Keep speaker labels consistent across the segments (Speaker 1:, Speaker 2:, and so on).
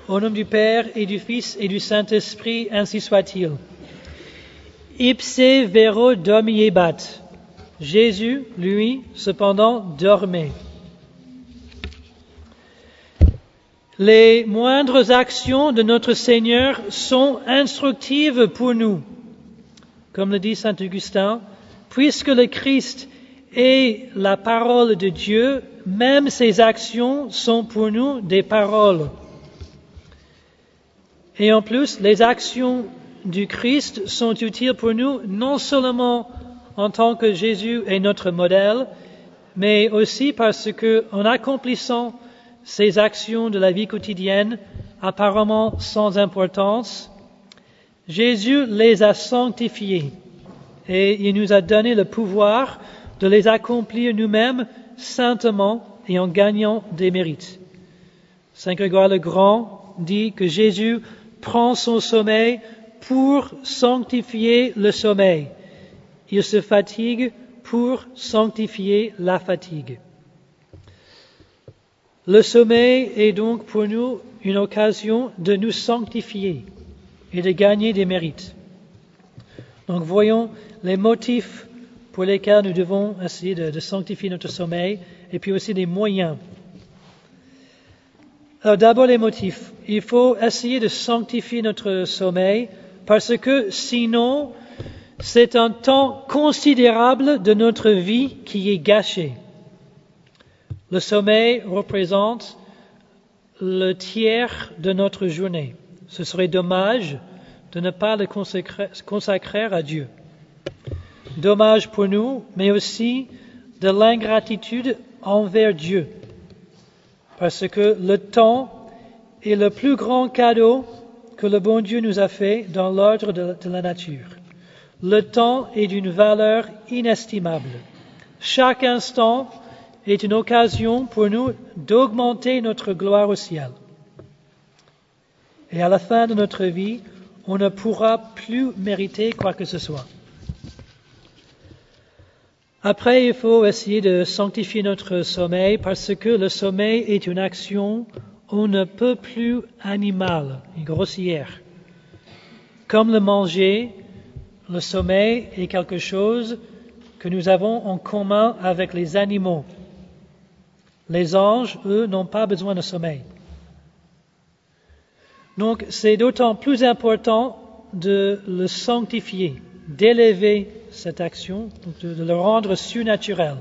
Speaker 1: Au nom du Père et du Fils et du Saint-Esprit, ainsi soit-il. Ipse vero dormiebat. Jésus, lui, cependant, dormait. Les moindres actions de notre Seigneur sont instructives pour nous. Comme le dit saint Augustin, puisque le Christ est la parole de Dieu, même ses actions sont pour nous des paroles. Et en plus, les actions du Christ sont utiles pour nous, non seulement en tant que Jésus est notre modèle, mais aussi parce que, en accomplissant ces actions de la vie quotidienne, apparemment sans importance, Jésus les a sanctifiées et il nous a donné le pouvoir de les accomplir nous-mêmes saintement et en gagnant des mérites. Saint Grégoire le Grand dit que Jésus prend son sommeil pour sanctifier le sommeil. Il se fatigue pour sanctifier la fatigue. Le sommeil est donc pour nous une occasion de nous sanctifier et de gagner des mérites. Donc voyons les motifs pour lesquels nous devons essayer de sanctifier notre sommeil et puis aussi les moyens. Alors d'abord les motifs. Il faut essayer de sanctifier notre sommeil parce que sinon c'est un temps considérable de notre vie qui est gâché. Le sommeil représente le tiers de notre journée. Ce serait dommage de ne pas le consacrer à Dieu. Dommage pour nous, mais aussi de l'ingratitude envers Dieu. Parce que le temps est le plus grand cadeau que le bon Dieu nous a fait dans l'ordre de la nature. Le temps est d'une valeur inestimable. Chaque instant est une occasion pour nous d'augmenter notre gloire au ciel. Et à la fin de notre vie, on ne pourra plus mériter quoi que ce soit. Après, il faut essayer de sanctifier notre sommeil parce que le sommeil est une action on ne peut plus animale et grossière. Comme le manger, le sommeil est quelque chose que nous avons en commun avec les animaux. Les anges, eux, n'ont pas besoin de sommeil. Donc, c'est d'autant plus important de le sanctifier, d'élever cette action, de le rendre surnaturel.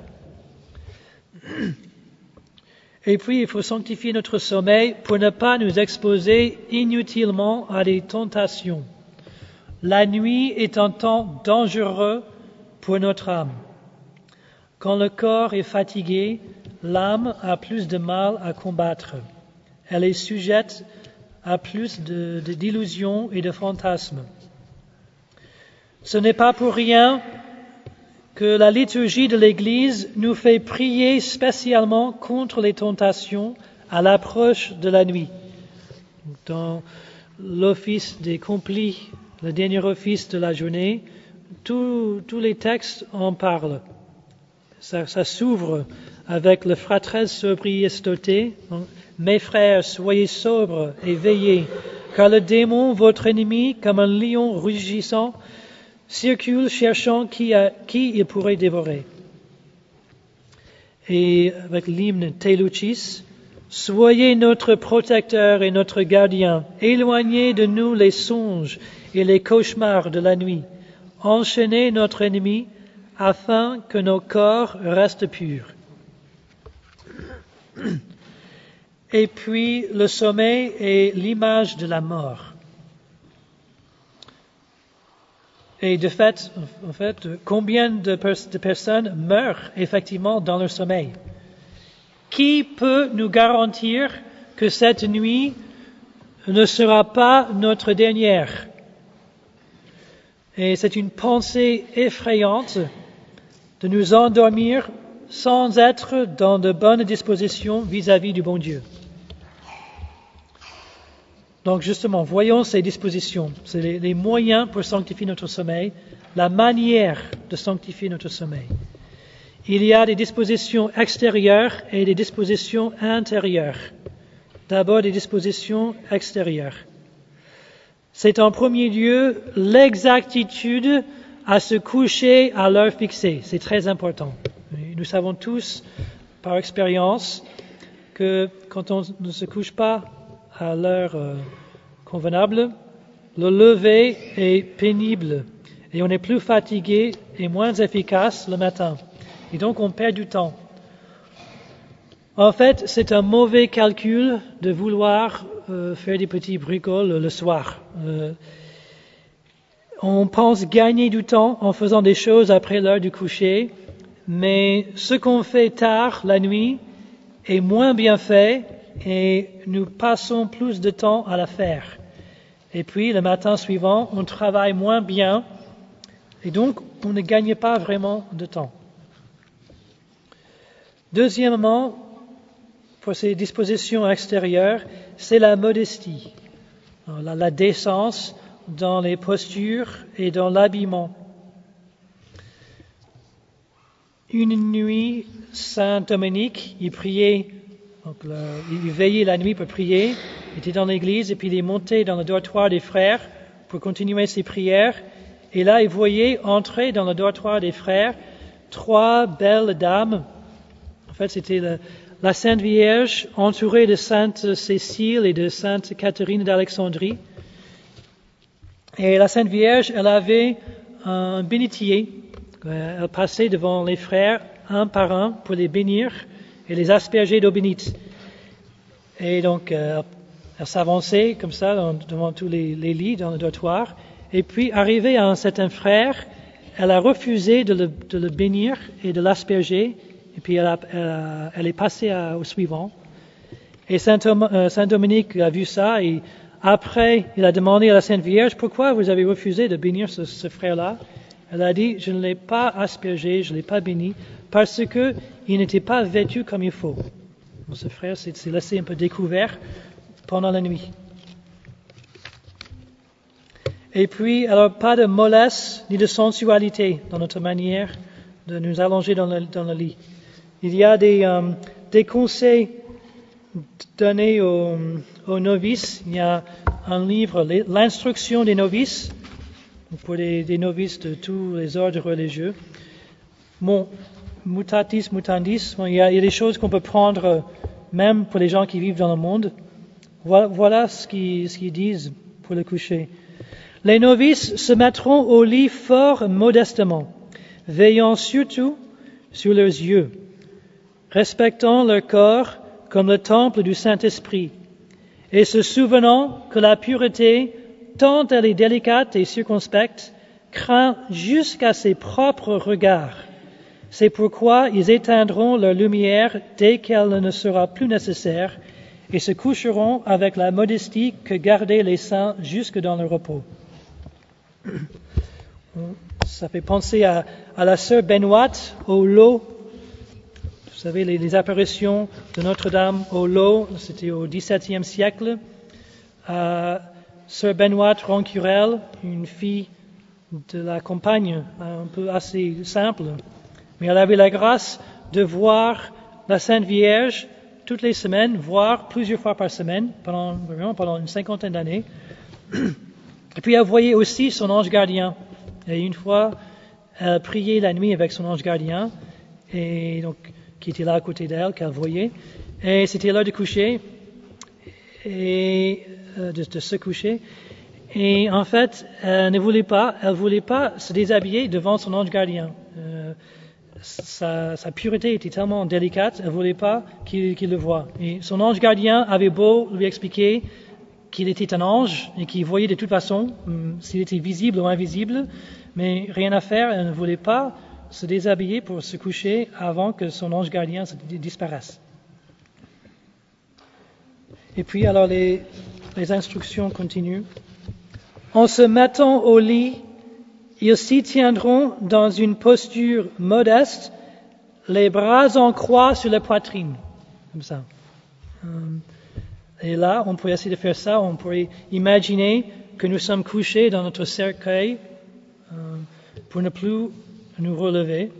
Speaker 1: Et puis, il faut sanctifier notre sommeil pour ne pas nous exposer inutilement à des tentations. La nuit est un temps dangereux pour notre âme. Quand le corps est fatigué, l'âme a plus de mal à combattre. Elle est sujette à plus d'illusions et de fantasmes. Ce n'est pas pour rien que la liturgie de l'Église nous fait prier spécialement contre les tentations à l'approche de la nuit. Dans l'office des complis, le dernier office de la journée, tous les textes en parlent. Ça s'ouvre avec le fratres sobri estote. Mes frères, soyez sobres et veillez, car le démon, votre ennemi, comme un lion rugissant, circule cherchant qui il pourrait dévorer. Et avec l'hymne Te Lucis, soyez notre protecteur et notre gardien, éloignez de nous les songes et les cauchemars de la nuit, enchaînez notre ennemi afin que nos corps restent purs. Et puis, le sommeil est l'image de la mort. Et de fait, combien de personnes meurent effectivement dans leur sommeil? Qui peut nous garantir que cette nuit ne sera pas notre dernière? Et c'est une pensée effrayante de nous endormir sans être dans de bonnes dispositions vis-à-vis du bon Dieu. Donc justement, voyons ces dispositions. C'est les moyens pour sanctifier notre sommeil, la manière de sanctifier notre sommeil. Il y a des dispositions extérieures et des dispositions intérieures. d'abord des dispositions extérieures. C'est en premier lieu l'exactitude à se coucher à l'heure fixée. C'est très important. Nous savons tous, par expérience, que quand on ne se couche pas à l'heure convenable, le lever est pénible et on est plus fatigué et moins efficace le matin. Et donc on perd du temps. En fait, c'est un mauvais calcul de vouloir faire des petits bricoles le soir. On pense gagner du temps en faisant des choses après l'heure du coucher, mais ce qu'on fait tard la nuit est moins bien fait et nous passons plus de temps à la faire. Et puis le matin suivant, on travaille moins bien et donc on ne gagne pas vraiment de temps. Deuxièmement, pour ces dispositions extérieures, c'est la modestie, la décence dans les postures et dans l'habillement. Une nuit, Saint Dominique, il priait, il veillait la nuit pour prier, il était dans l'église et puis il est monté dans le dortoir des frères pour continuer ses prières. Et là, il voyait entrer dans le dortoir des frères 3 belles dames. En fait, c'était la Sainte Vierge entourée de Sainte Cécile et de Sainte Catherine d'Alexandrie. Et la Sainte Vierge, elle avait un bénitier. Elle passait devant les frères un par un pour les bénir et les asperger d'eau bénite. Et donc, elle s'avançait comme ça devant tous les lits dans le dortoir. Et puis, arrivée à un certain frère, elle a refusé de le bénir et de l'asperger. Et puis, elle est passée au suivant. Et Saint Dominique a vu ça et après, il a demandé à la Sainte Vierge, pourquoi vous avez refusé de bénir ce frère-là? Elle a dit, je ne l'ai pas aspergé, je ne l'ai pas béni, parce que il n'était pas vêtu comme il faut. Donc, ce frère s'est laissé un peu découvert pendant la nuit. Et puis, alors, pas de mollesse ni de sensualité dans notre manière de nous allonger dans le lit. Il y a des conseils donnés aux novices. Il y a un livre, l'instruction des novices, pour des novices de tous les ordres religieux. Bon, mutatis mutandis, il y a des choses qu'on peut prendre même pour les gens qui vivent dans le monde. Voilà ce qu'ils disent pour le coucher. Les novices se mettront au lit fort modestement, veillant surtout sur leurs yeux, respectant leur corps comme le temple du Saint-Esprit, et se souvenant que la pureté, tant elle est délicate et circonspecte, craint jusqu'à ses propres regards. C'est pourquoi ils éteindront leur lumière dès qu'elle ne sera plus nécessaire et se coucheront avec la modestie que gardaient les saints jusque dans le repos. Ça fait penser à la sœur Benoîte au lot. Vous savez, les apparitions de Notre-Dame au lot, c'était au XVIIe siècle. Sœur Benoîte Ronquerolles, une fille de la campagne, un peu assez simple, mais elle avait la grâce de voir la Sainte Vierge toutes les semaines, voire plusieurs fois par semaine, pendant une 50aine d'années. Et puis elle voyait aussi son ange gardien. Et une fois, elle priait la nuit avec son ange gardien, et donc qui était là à côté d'elle, qu'elle voyait. Et c'était l'heure de coucher, et de se coucher. Et en fait, elle voulait pas se déshabiller devant son ange gardien. Sa pureté était tellement délicate, elle voulait pas qu'il le voie. Et son ange gardien avait beau lui expliquer qu'il était un ange et qu'il voyait de toute façon s'il était visible ou invisible, mais rien à faire, elle ne voulait pas se déshabiller pour se coucher avant que son ange gardien disparaisse. Et puis alors les instructions continuent. En se mettant au lit, ils s'y tiendront dans une posture modeste, les bras en croix sur la poitrine, comme ça. Et là, on pourrait essayer de faire ça, on pourrait imaginer que nous sommes couchés dans notre cercueil pour ne plus nous relever.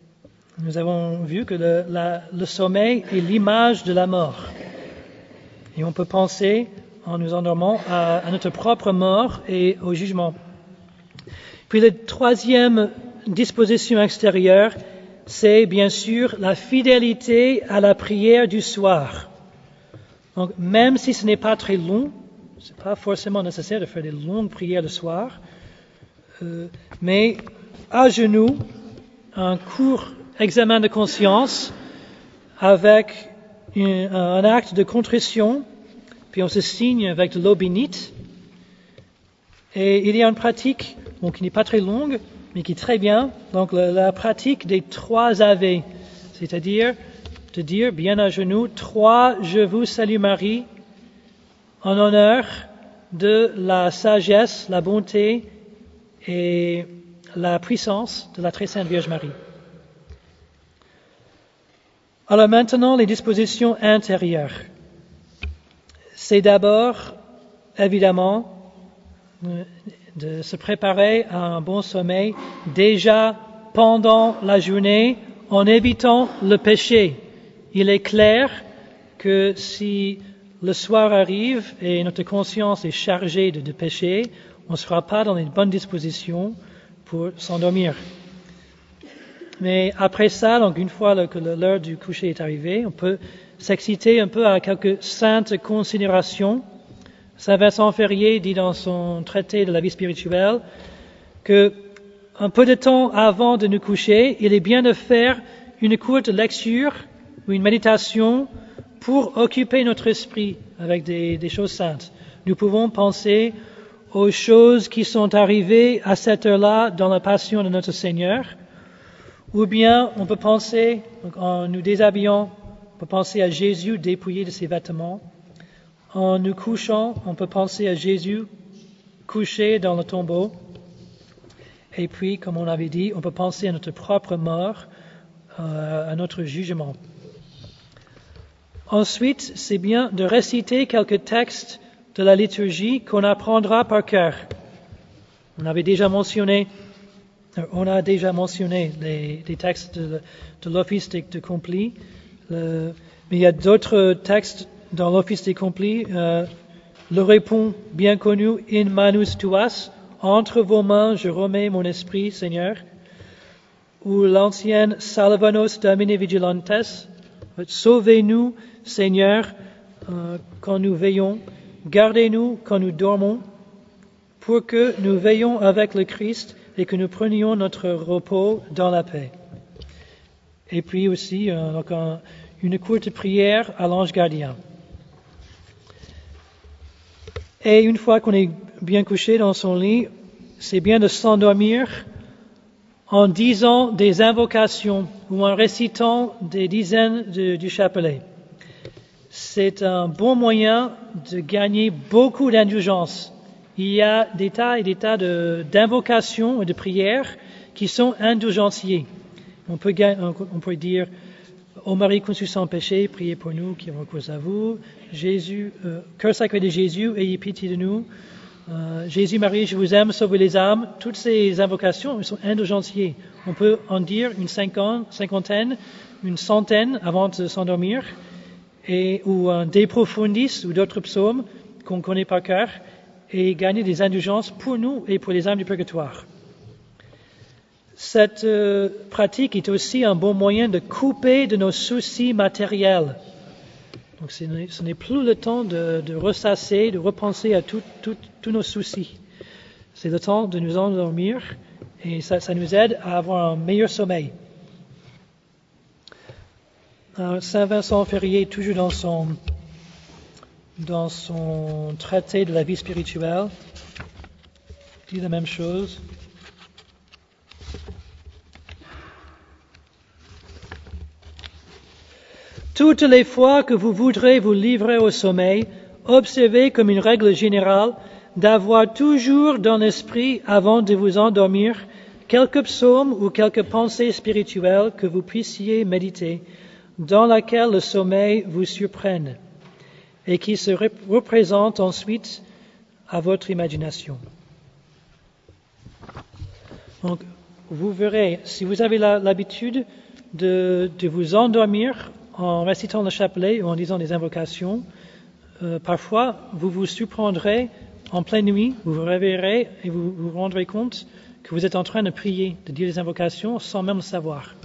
Speaker 1: Nous avons vu que le sommeil est l'image de la mort. Et on peut penser, en nous endormant, à notre propre mort et au jugement. Puis la troisième disposition extérieure, c'est bien sûr la fidélité à la prière du soir. Donc, même si ce n'est pas très long, c'est pas forcément nécessaire de faire des longues prières le soir, mais à genoux, un court examen de conscience avec un acte de contrition, puis on se signe avec de l'eau bénite. Et il y a une pratique qui n'est pas très longue, mais qui est très bien. Donc la pratique des 3 Ave, c'est-à-dire de dire bien à genoux, 3 Je vous salue Marie, en honneur de la sagesse, la bonté et la puissance de la très sainte Vierge Marie. Alors maintenant, les dispositions intérieures. C'est d'abord, évidemment, de se préparer à un bon sommeil déjà pendant la journée en évitant le péché. Il est clair que si le soir arrive et notre conscience est chargée de péché, on ne sera pas dans une bonne disposition pour s'endormir. Mais après ça, donc une fois que l'heure du coucher est arrivée, on peut s'exciter un peu à quelques saintes considérations. Saint Vincent Ferrier dit dans son traité de la vie spirituelle que un peu de temps avant de nous coucher, il est bien de faire une courte lecture ou une méditation pour occuper notre esprit avec des choses saintes. Nous pouvons penser aux choses qui sont arrivées à cette heure-là dans la passion de notre Seigneur, ou bien on peut penser, en nous déshabillant, on peut penser à Jésus dépouillé de ses vêtements. En nous couchant, on peut penser à Jésus couché dans le tombeau. Et puis, comme on avait dit, on peut penser à notre propre mort, à notre jugement. Ensuite, c'est bien de réciter quelques textes de la liturgie qu'on apprendra par cœur. On a déjà mentionné les textes de l'Office des Complis, mais il y a d'autres textes dans l'Office des Complis. Le répond bien connu, In manus tuas, entre vos mains je remets mon esprit, Seigneur, ou l'ancienne Salvanos Domine Vigilantes, sauvez-nous, Seigneur, quand nous veillons, gardez-nous quand nous dormons, pour que nous veillons avec le Christ et que nous prenions notre repos dans la paix. Et puis aussi une courte prière à l'ange gardien. Et une fois qu'on est bien couché dans son lit, c'est bien de s'endormir en disant des invocations ou en récitant des dizaines du chapelet. C'est un bon moyen de gagner beaucoup d'indulgence. Il y a des tas et des tas d'invocations et de prières qui sont indulgentiées. On peut dire Ô Marie conçue sans péché, priez pour nous qui avons recours à vous. Jésus, cœur sacré de Jésus, ayez pitié de nous. Jésus, Marie, je vous aime, sauvez les âmes. Toutes ces invocations sont indulgentiées. On peut en dire une cinquantaine, une centaine avant de s'endormir, ou un De Profundis ou d'autres psaumes qu'on connaît par cœur, et gagner des indulgences pour nous et pour les âmes du purgatoire. Cette pratique est aussi un bon moyen de couper de nos soucis matériels. Donc ce n'est plus le temps de ressasser, de repenser à tous nos soucis. C'est le temps de nous endormir et ça nous aide à avoir un meilleur sommeil. Saint Vincent Ferrier, toujours dans son traité de la vie spirituelle, dit la même chose. Toutes les fois que vous voudrez vous livrer au sommeil, observez comme une règle générale d'avoir toujours dans l'esprit, avant de vous endormir, quelques psaumes ou quelques pensées spirituelles que vous puissiez méditer, dans laquelle le sommeil vous surprenne et qui se représente ensuite à votre imagination. Donc, vous verrez, si vous avez l'habitude de vous endormir en récitant le chapelet ou en disant des invocations, parfois, vous vous surprendrez en pleine nuit, vous vous réveillerez et vous vous rendrez compte que vous êtes en train de prier, de dire des invocations sans même le savoir.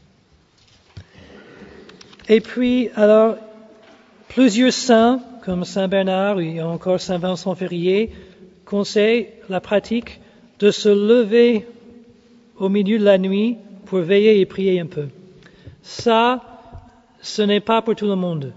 Speaker 1: Et puis, alors, plusieurs saints, comme Saint Bernard ou encore Saint Vincent Ferrier, conseillent la pratique de se lever au milieu de la nuit pour veiller et prier un peu. Ça, ce n'est pas pour tout le monde.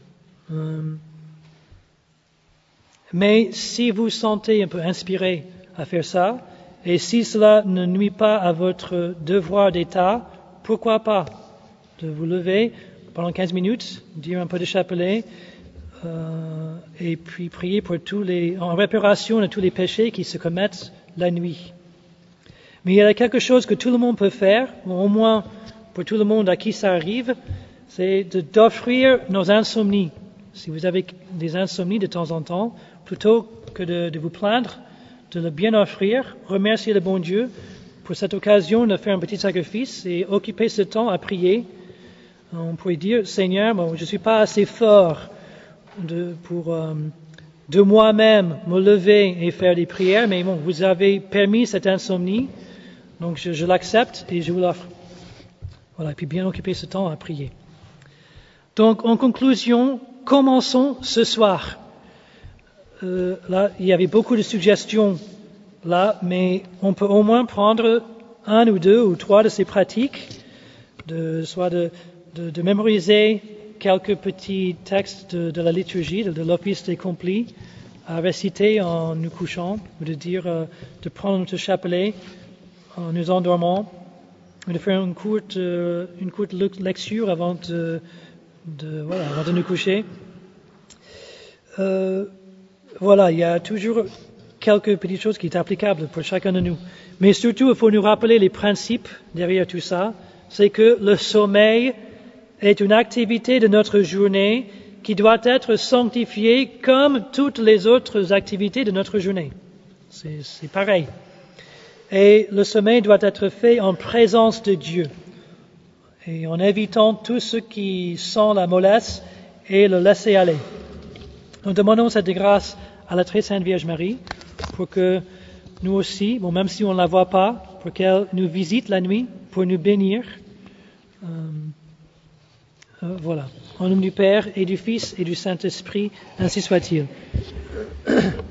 Speaker 1: Mais si vous sentez un peu inspiré à faire ça, et si cela ne nuit pas à votre devoir d'État, pourquoi pas de vous lever pendant 15 minutes, dire un peu de chapelet, et puis prier pour en réparation de tous les péchés qui se commettent la nuit. Mais il y a quelque chose que tout le monde peut faire, ou au moins pour tout le monde à qui ça arrive, c'est d'offrir nos insomnies. Si vous avez des insomnies de temps en temps, plutôt que de vous plaindre, de le bien offrir, remercier le bon Dieu pour cette occasion de faire un petit sacrifice et occuper ce temps à prier. On pourrait dire, Seigneur, je ne suis pas assez fort pour de moi-même me lever et faire des prières, mais vous avez permis cette insomnie, donc je l'accepte et je vous l'offre. Voilà, et puis bien occuper ce temps à prier. Donc, en conclusion, commençons ce soir. Là, il y avait beaucoup de suggestions là, mais on peut au moins prendre 1 ou 2 ou 3 de ces pratiques, soit de mémoriser quelques petits textes de la liturgie, de l'office des complis, à réciter en nous couchant, ou de prendre notre chapelet en nous endormant, ou de faire une courte lecture avant de nous coucher. Voilà, il y a toujours quelques petites choses qui sont applicables pour chacun de nous. Mais surtout, il faut nous rappeler les principes derrière tout ça. C'est que le sommeil est une activité de notre journée qui doit être sanctifiée comme toutes les autres activités de notre journée. C'est pareil. Et le sommeil doit être fait en présence de Dieu et en évitant tout ce qui sent la mollesse et le laisser aller. Nous demandons cette grâce à la très sainte Vierge Marie pour que nous aussi, même si on ne la voit pas, pour qu'elle nous visite la nuit, pour nous bénir. Voilà. Au nom du Père et du Fils et du Saint-Esprit, ainsi soit-il.